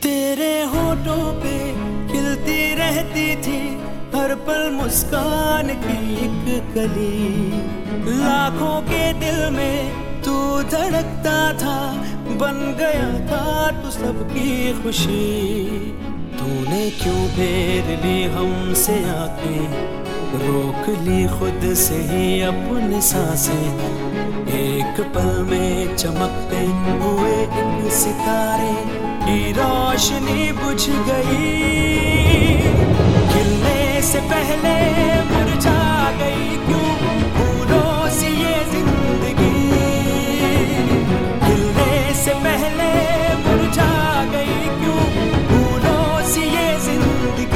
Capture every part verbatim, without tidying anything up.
तेरे होठों पे खिलती रहती थी हर पल मुस्कान की एक कली। लाखों के दिल में तू धड़कता था, बन गया था तू सबकी खुशी। तूने क्यों फेर ली हमसे आंखें, रोक ली खुद से ही अपनी सांसें। एक पल में चमकते हुए एक सितारे की रोशनी बुझ गई। खिलने से पहले मुरझा गई क्यों फूलों सी ये जिंदगी। खिलने से पहले मुरझा गई क्यों फूलों सी ये जिंदगी।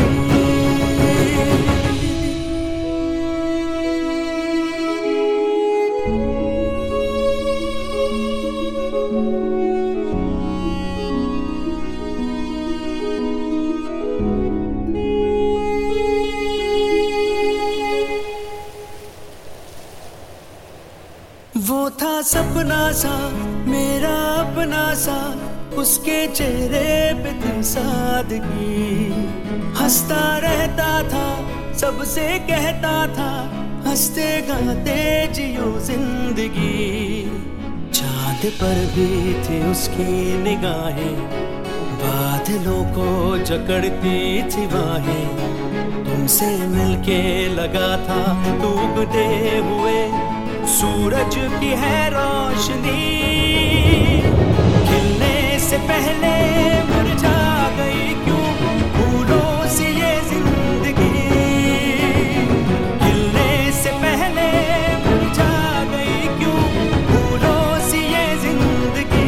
वो था सपना सा मेरा अपना सा, उसके चेहरे पे थी सादगी। हंसता रहता था सबसे कहता था, हंसते गाते जियो जिंदगी। चांद पर भी थी उसकी निगाहें, बादलों को जकड़ती थी बाहें। तुमसे मिलके लगा था डूबते हुए सूरज की है रोशनी। खिलने से पहले मुरझा गई क्यों फूलों सी ये जिंदगी। खिलने से पहले मुरझा गई क्यों फूलों सी ये जिंदगी।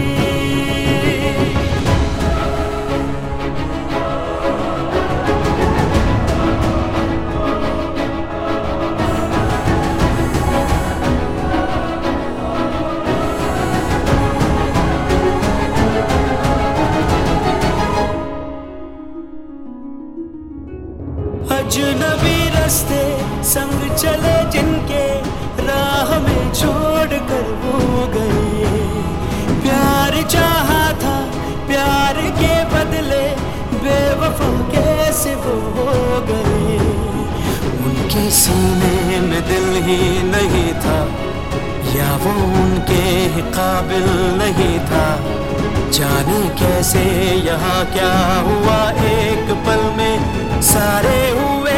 अजनबी रास्ते संग चले जिनके, राह में छोड़ कर वो गए। प्यार चाहा था प्यार के बदले, बेवफा कैसे वो हो गए। उनके सीने में दिल ही नहीं था, या वो उनके काबिल नहीं था। जाने कैसे यहाँ क्या हुआ, एक पल में सारे हुए